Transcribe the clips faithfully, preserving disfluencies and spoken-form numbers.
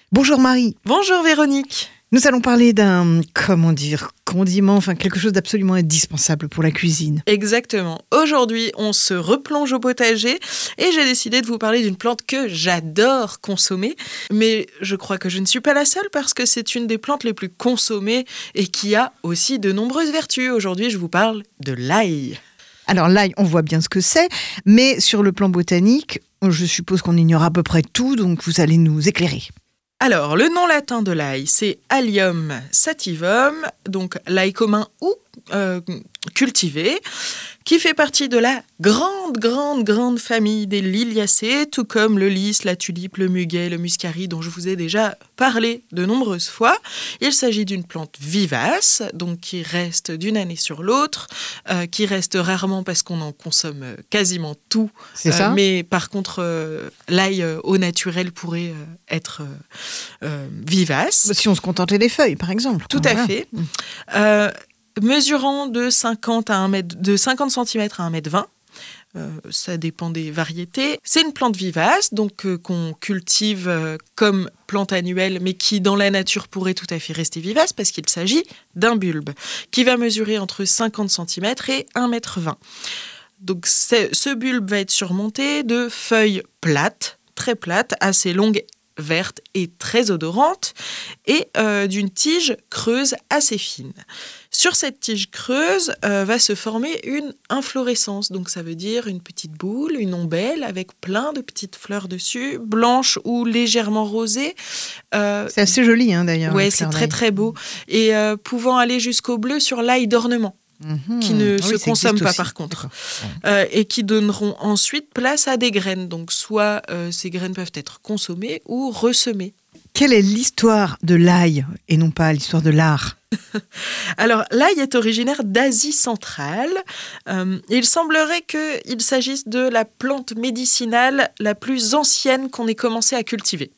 Bonjour Marie. Bonjour Véronique. Nous allons parler d'un, comment dire, condiment, enfin quelque chose d'absolument indispensable pour la cuisine. Exactement. Aujourd'hui, on se replonge au potager et j'ai décidé de vous parler d'une plante que j'adore consommer. Mais je crois que je ne suis pas la seule parce que c'est une des plantes les plus consommées et qui a aussi de nombreuses vertus. Aujourd'hui, je vous parle de l'ail. Alors l'ail, on voit bien ce que c'est, mais sur le plan botanique, je suppose qu'on ignore à peu près tout, donc vous allez nous éclairer. Alors, le nom latin de l'ail, c'est Allium sativum, donc l'ail commun ou euh, cultivé, qui fait partie de la grande, grande, grande famille des liliacées, tout comme le lys, la tulipe, le muguet, le muscari, dont je vous ai déjà parlé de nombreuses fois. Il s'agit d'une plante vivace, donc qui reste d'une année sur l'autre, euh, qui reste rarement parce qu'on en consomme quasiment tout. C'est ça ? Euh, mais par contre, euh, l'ail euh, au naturel pourrait euh, être euh, euh, vivace. Si on se contentait des feuilles, par exemple. Tout Ah, à voilà. fait. Euh, mesurant de cinquante à un mètre, de cinquante centimètres à un mètre vingt. Euh, ça dépend des variétés. C'est une plante vivace, donc euh, qu'on cultive euh, comme plante annuelle, mais qui dans la nature pourrait tout à fait rester vivace parce qu'il s'agit d'un bulbe qui va mesurer entre cinquante centimètres et un mètre vingt. Donc ce bulbe va être surmonté de feuilles plates, très plates, assez longues, vertes et très odorantes, et euh, d'une tige creuse assez fine. Sur cette tige creuse euh, va se former une inflorescence, donc ça veut dire une petite boule, une ombelle avec plein de petites fleurs dessus, blanches ou légèrement rosées. Euh, c'est assez joli hein, d'ailleurs. Ouais, c'est très très beau, et euh, pouvant aller jusqu'au bleu sur l'ail d'ornement. Mmh. Qui ne ah se oui, consomment pas aussi. Par contre, euh, et qui donneront ensuite place à des graines. Donc soit euh, ces graines peuvent être consommées ou ressemées. Quelle est l'histoire de l'ail et non pas l'histoire de l'art ? Alors l'ail est originaire d'Asie centrale. Euh, il semblerait qu'il s'agisse de la plante médicinale la plus ancienne qu'on ait commencé à cultiver.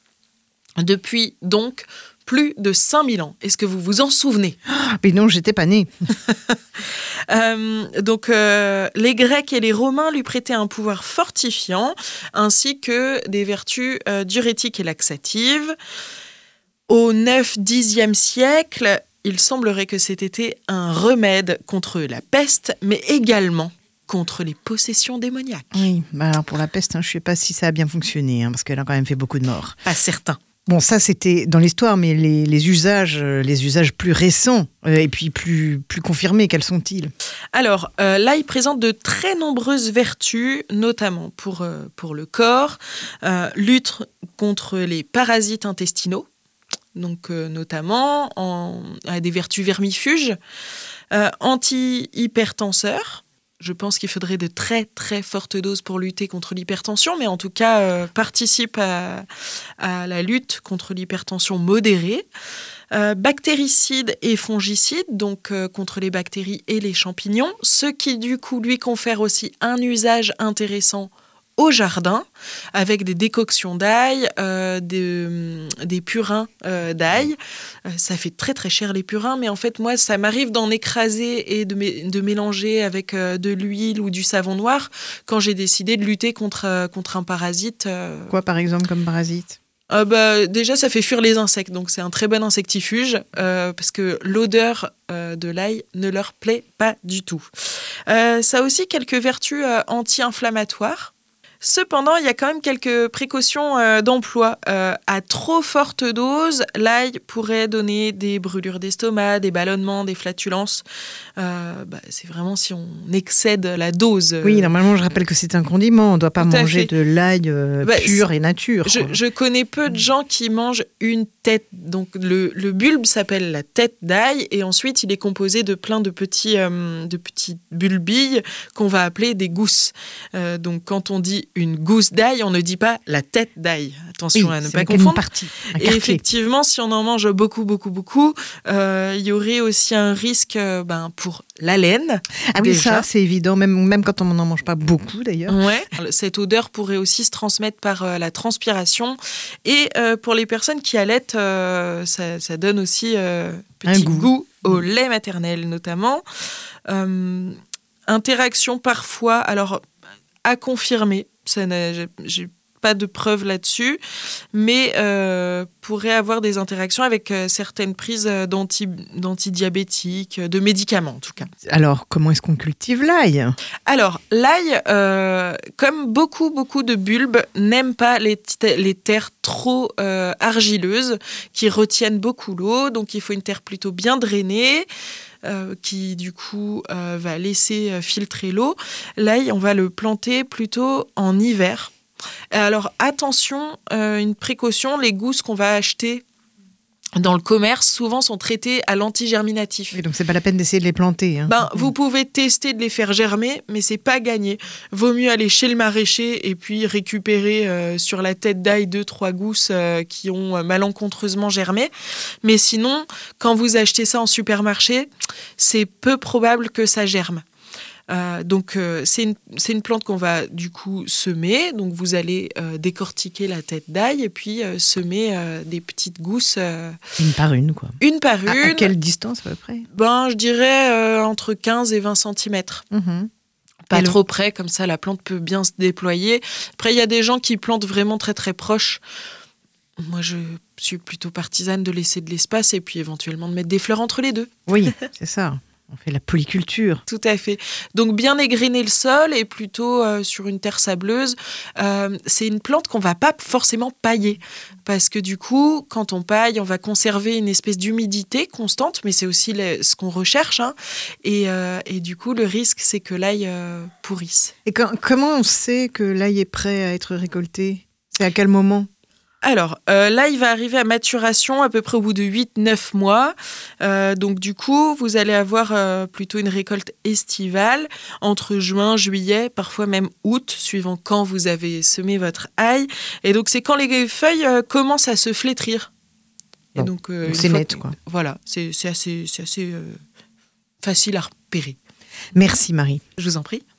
Depuis donc plus de cinq mille ans. Est-ce que vous vous en souvenez ? Mais non, j'étais pas née. euh, donc, euh, les Grecs et les Romains lui prêtaient un pouvoir fortifiant, ainsi que des vertus euh, diurétiques et laxatives. Au neuvième dixième siècle, il semblerait que c'était un remède contre la peste, mais également contre les possessions démoniaques. Oui, bah alors pour la peste, hein, je ne sais pas si ça a bien fonctionné, hein, parce qu'elle a quand même fait beaucoup de morts. Pas certain. Bon, ça, c'était dans l'histoire, mais les, les, usages, les usages plus récents euh, et puis plus, plus confirmés, quels sont-ils ? Alors, euh, l'ail présente de très nombreuses vertus, notamment pour, euh, pour le corps, euh, lutte contre les parasites intestinaux, donc euh, notamment en, à des vertus vermifuges, euh, anti-hypertenseur. Je pense qu'il faudrait de très très fortes doses pour lutter contre l'hypertension, mais en tout cas euh, participe à, à la lutte contre l'hypertension modérée. Euh, bactéricide et fongicide, donc euh, contre les bactéries et les champignons, ce qui du coup lui confère aussi un usage intéressant au jardin, avec des décoctions d'ail, euh, des, des purins euh, d'ail. Euh, ça fait très très cher les purins, mais en fait moi ça m'arrive d'en écraser et de, m- de mélanger avec euh, de l'huile ou du savon noir quand j'ai décidé de lutter contre, euh, contre un parasite. Euh... Quoi par exemple comme parasite ? Euh, bah, déjà, ça fait fuir les insectes, donc c'est un très bon insectifuge, euh, parce que l'odeur euh, de l'ail ne leur plaît pas du tout. Euh, ça a aussi quelques vertus euh, anti-inflammatoires. Cependant, il y a quand même quelques précautions euh, d'emploi. Euh, à trop forte dose, l'ail pourrait donner des brûlures d'estomac, des ballonnements, des flatulences. Euh, bah, c'est vraiment si on excède la dose. Euh... Oui, normalement, je rappelle que c'est un condiment. On ne doit pas manger de l'ail euh, bah, pur et nature. Je, je connais peu de gens qui mangent une tête. Donc, le, le bulbe s'appelle la tête d'ail et ensuite, il est composé de plein de petits, euh, de petites bulbilles qu'on va appeler des gousses. Euh, donc, quand on dit une gousse d'ail, on ne dit pas la tête d'ail. Attention oui, à ne pas confondre. Partie, et effectivement, si on en mange beaucoup, beaucoup, beaucoup, euh, il y aurait aussi un risque euh, ben, pour la laine. Ah oui, déjà. ça, c'est évident, même, même quand on n'en mange pas beaucoup, d'ailleurs. Ouais. Cette odeur pourrait aussi se transmettre par euh, la transpiration. Et euh, pour les personnes qui allaitent, euh, ça, ça donne aussi euh, petit goût. goût au lait maternel, notamment. Euh, interaction parfois, alors à confirmer. Ça n'a, j'ai, j'ai pas de preuves là-dessus, mais euh, pourrait avoir des interactions avec euh, certaines prises d'anti, d'antidiabétiques, de médicaments en tout cas. Alors, comment est-ce qu'on cultive l'ail ? Alors, l'ail, euh, comme beaucoup, beaucoup de bulbes, n'aime pas les, t- les terres trop euh, argileuses qui retiennent beaucoup l'eau. Donc, il faut une terre plutôt bien drainée. Euh, qui du coup euh, va laisser euh, filtrer l'eau. L'ail, on va le planter plutôt en hiver. Alors attention, euh, une précaution, les gousses qu'on va acheter dans le commerce, souvent sont traitées à l'antigerminatif. Oui, donc c'est pas la peine d'essayer de les planter. Hein. Ben, vous pouvez tester de les faire germer, mais c'est pas gagné. Vaut mieux aller chez le maraîcher et puis récupérer euh, sur la tête d'ail deux, trois gousses euh, qui ont malencontreusement germé. Mais sinon, quand vous achetez ça en supermarché, c'est peu probable que ça germe. Euh, donc euh, c'est une, c'est une plante qu'on va du coup semer. Donc vous allez euh, décortiquer la tête d'ail et puis euh, semer euh, des petites gousses. Euh, une par une, quoi. Une par une. À, à quelle distance à peu près ? Ben, je dirais euh, entre quinze et vingt centimètres. Mmh. Pas et trop le... près, comme ça la plante peut bien se déployer. Après, il y a des gens qui plantent vraiment très très proche. Moi, je suis plutôt partisane de laisser de l'espace et puis éventuellement de mettre des fleurs entre les deux. Oui, c'est ça. On fait la polyculture. Tout à fait. Donc, bien égrainer le sol et plutôt euh, sur une terre sableuse. Euh, c'est une plante qu'on ne va pas forcément pailler. Parce que du coup, quand on paille, on va conserver une espèce d'humidité constante, mais c'est aussi le, ce qu'on recherche. Hein. Et, euh, et du coup, le risque, c'est que l'ail euh, pourrisse. Et quand, comment on sait que l'ail est prêt à être récolté ? C'est à quel moment ? Alors, euh, là, il va arriver à maturation à peu près au bout de huit neuf mois. Euh, donc, du coup, vous allez avoir euh, plutôt une récolte estivale entre juin, juillet, parfois même août, suivant quand vous avez semé votre ail. Et donc, c'est quand les feuilles euh, commencent à se flétrir. Bon, Et donc, euh, donc c'est net, que, quoi. Voilà, c'est, c'est assez, c'est assez euh, facile à repérer. Merci, Marie. Je vous en prie.